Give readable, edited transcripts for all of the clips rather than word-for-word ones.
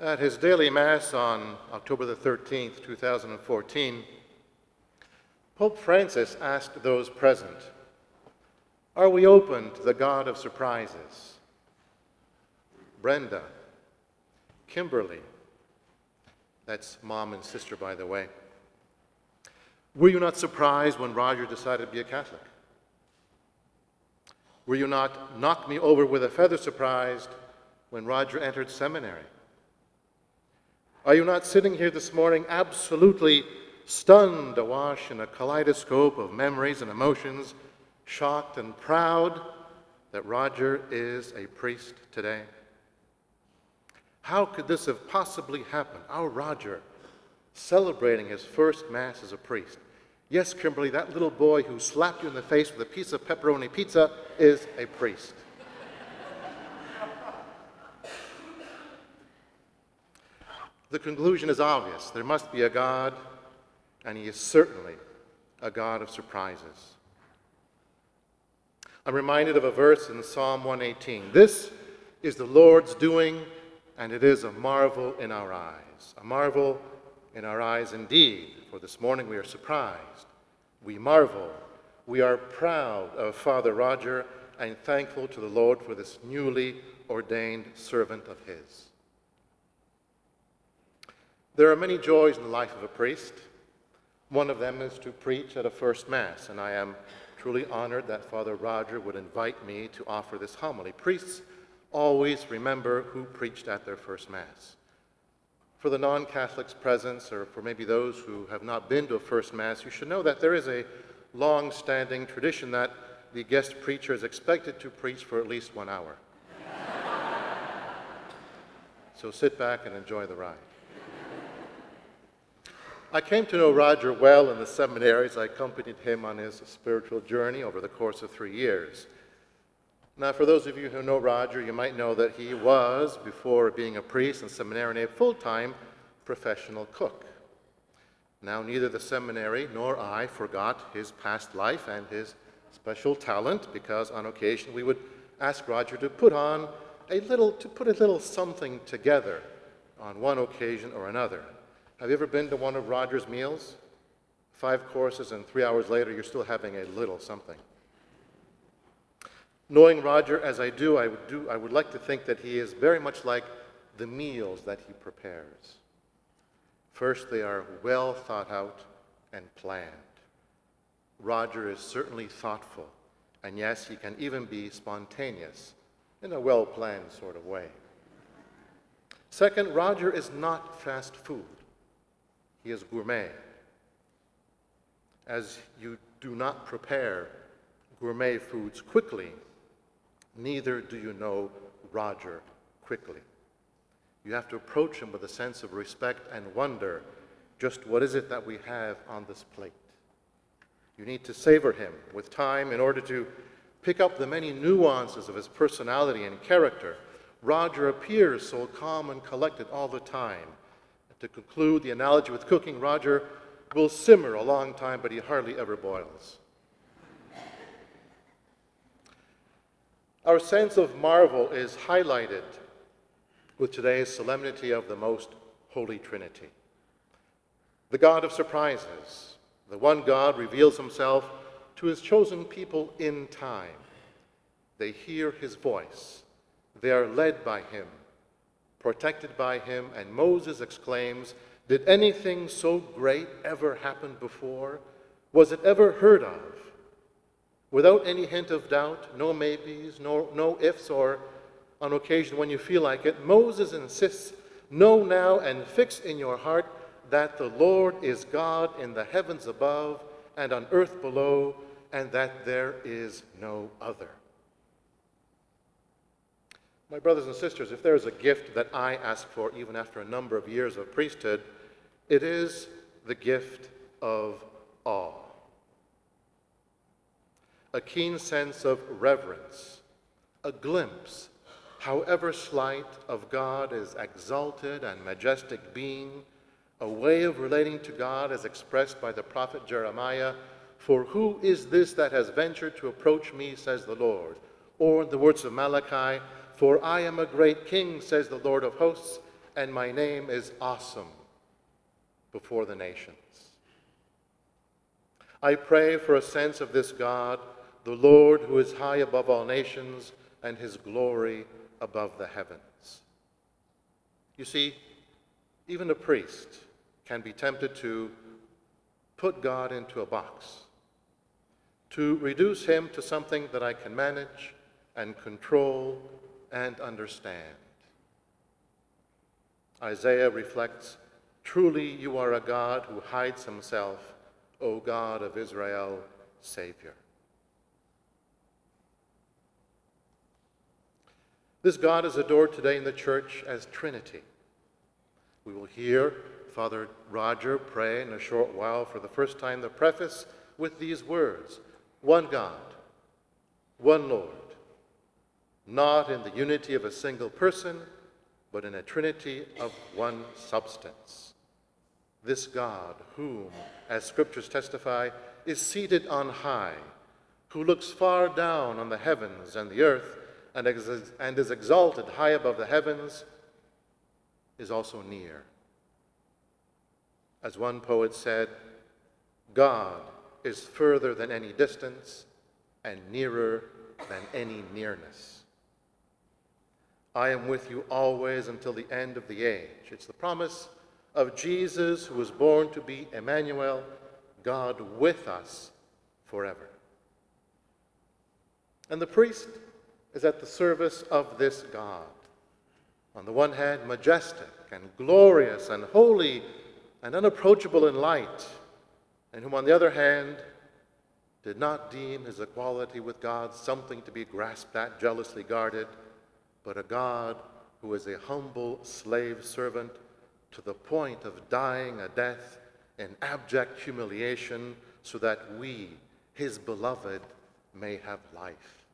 At his daily Mass on October the 13th, 2014, Pope Francis asked those present, "Are we open to the God of surprises?" Brenda, Kimberly, that's mom and sister, by the way, were you not surprised when Roger decided to be a Catholic? Were you not knock me over with a feather surprised when Roger entered seminary? Are you not sitting here this morning absolutely stunned awash in a kaleidoscope of memories and emotions, shocked and proud that Roger is a priest today? How could this have possibly happened? Our Roger celebrating his first Mass as a priest. Yes, Kimberly, that little boy who slapped you in the face with a piece of pepperoni pizza is a priest. The conclusion is obvious. There must be a God, and he is certainly a God of surprises. I'm reminded of a verse in Psalm 118. This is the Lord's doing, and it is a marvel in our eyes. A marvel in our eyes indeed, for this morning we are surprised. We marvel. We are proud of Father Roger and thankful to the Lord for this newly ordained servant of his. There are many joys in the life of a priest. One of them is to preach at a first Mass, and I am truly honored that Father Roger would invite me to offer this homily. Priests always remember who preached at their first Mass. For the non-Catholics present, or for maybe those who have not been to a first Mass, you should know that there is a long-standing tradition that the guest preacher is expected to preach for at least 1 hour. So sit back and enjoy the ride. I came to know Roger well in the seminaries. I accompanied him on his spiritual journey over the course of 3 years. Now, for those of you who know Roger, you might know that he was, before being a priest and seminarian, a full-time professional cook. Now, neither the seminary nor I forgot his past life and his special talent, because on occasion we would ask Roger to put a little something together on one occasion or another. Have you ever been to one of Roger's meals? 5 courses, and 3 hours later, you're still having a little something. Knowing Roger as I do, I would like to think that he is very much like the meals that he prepares. First, they are well thought out and planned. Roger is certainly thoughtful, and yes, he can even be spontaneous in a well-planned sort of way. Second, Roger is not fast food. He is gourmet. As you do not prepare gourmet foods quickly, neither do you know Roger quickly. You have to approach him with a sense of respect and wonder. Just what is it that we have on this plate? You need to savor him with time in order to pick up the many nuances of his personality and character. Roger appears so calm and collected all the time. To conclude the analogy with cooking, Roger will simmer a long time, but he hardly ever boils. Our sense of marvel is highlighted with today's solemnity of the Most Holy Trinity. The God of surprises, the one God reveals himself to his chosen people in time. They hear his voice. They are led by him, protected by him, and Moses exclaims, "Did anything so great ever happen before? Was it ever heard of?" Without any hint of doubt, no maybes, no ifs, or on occasion when you feel like it, Moses insists, "Know now and fix in your heart that the Lord is God in the heavens above and on earth below, and that there is no other." My brothers and sisters, if there is a gift that I ask for even after a number of years of priesthood, it is the gift of awe. A keen sense of reverence, a glimpse, however slight, of God as exalted and majestic being, a way of relating to God as expressed by the prophet Jeremiah, "For who is this that has ventured to approach me, says the Lord?" Or in the words of Malachi, "For I am a great king, says the Lord of hosts, and my name is awesome before the nations. I pray for a sense of this God, the Lord who is high above all nations and his glory above the heavens. You see, even a priest can be tempted to put God into a box, to reduce him to something that I can manage and control and understand. Isaiah reflects, "Truly you are a God who hides himself, O God of Israel, Savior." This God is adored today in the church as Trinity. We will hear Father Roger pray in a short while for the first time the preface with these words: one God, one Lord, not in the unity of a single person, but in a trinity of one substance. This God, whom, as scriptures testify, is seated on high, who looks far down on the heavens and the earth, and is exalted high above the heavens, is also near. As one poet said, God is further than any distance and nearer than any nearness. I am with you always until the end of the age. It's the promise of Jesus, who was born to be Emmanuel, God with us forever. And the priest is at the service of this God. On the one hand, majestic and glorious and holy and unapproachable in light, and whom on the other hand did not deem his equality with God something to be grasped at, jealously guarded, but a God who is a humble slave servant to the point of dying a death in abject humiliation so that we, his beloved, may have life.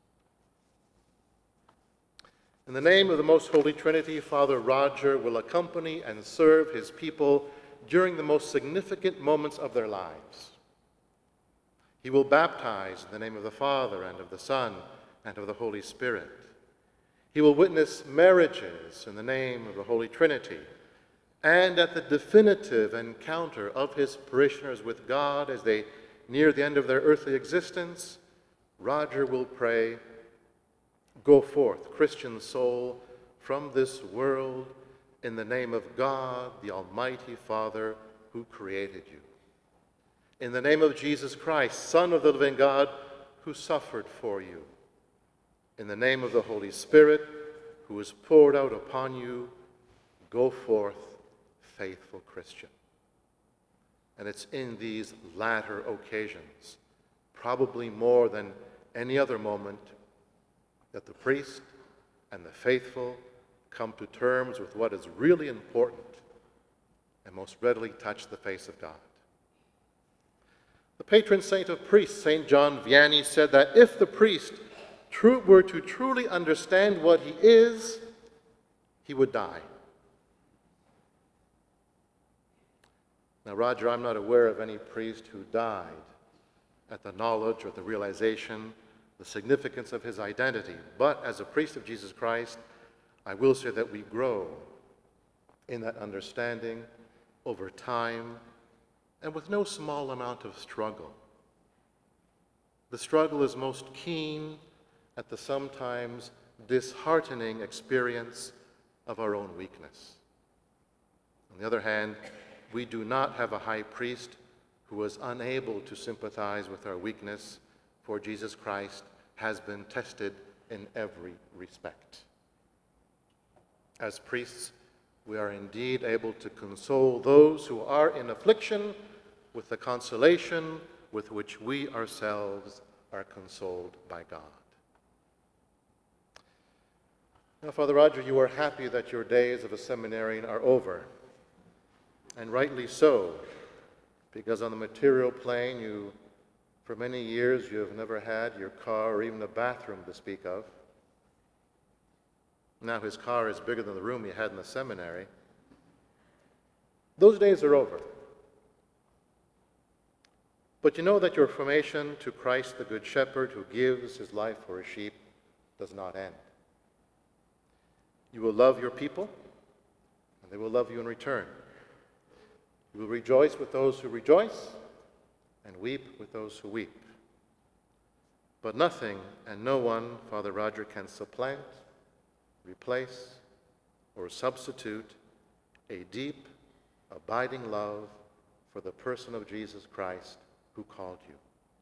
In the name of the Most Holy Trinity, Father Roger will accompany and serve his people during the most significant moments of their lives. He will baptize in the name of the Father and of the Son and of the Holy Spirit. He will witness marriages in the name of the Holy Trinity. And at the definitive encounter of his parishioners with God as they near the end of their earthly existence, Roger will pray, "Go forth, Christian soul, from this world in the name of God, the Almighty Father, who created you. In the name of Jesus Christ, Son of the living God, who suffered for you. In the name of the Holy Spirit, who is poured out upon you, go forth, faithful Christian." And it's in these latter occasions, probably more than any other moment, that the priest and the faithful come to terms with what is really important and most readily touch the face of God. The patron saint of priests, St. John Vianney, said that if the priest were to truly understand what he is, he would die. Now, Roger, I'm not aware of any priest who died at the knowledge or the realization, the significance of his identity. But as a priest of Jesus Christ, I will say that we grow in that understanding over time and with no small amount of struggle. The struggle is most keen at the sometimes disheartening experience of our own weakness. On the other hand, we do not have a high priest who was unable to sympathize with our weakness, for Jesus Christ has been tested in every respect. As priests, we are indeed able to console those who are in affliction with the consolation with which we ourselves are consoled by God. Now, Father Roger, you are happy that your days of a seminarian are over, and rightly so, because on the material plane, for many years, you have never had your car or even a bathroom to speak of. Now his car is bigger than the room he had in the seminary. Those days are over. But you know that your formation to Christ the Good Shepherd, who gives his life for his sheep, does not end. You will love your people, and they will love you in return. You will rejoice with those who rejoice and weep with those who weep. But nothing and no one, Father Roger, can supplant, replace, or substitute a deep, abiding love for the person of Jesus Christ who called you.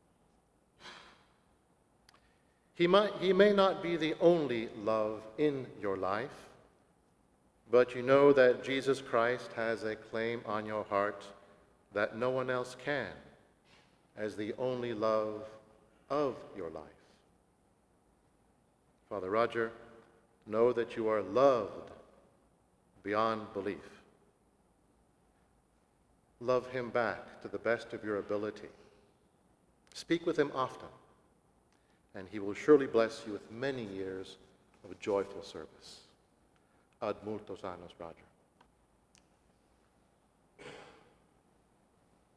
He may not be the only love in your life, but you know that Jesus Christ has a claim on your heart that no one else can, as the only love of your life. Father Roger, know that you are loved beyond belief. Love him back to the best of your ability. Speak with him often, and he will surely bless you with many years of joyful service. Ad multos annos, Roger.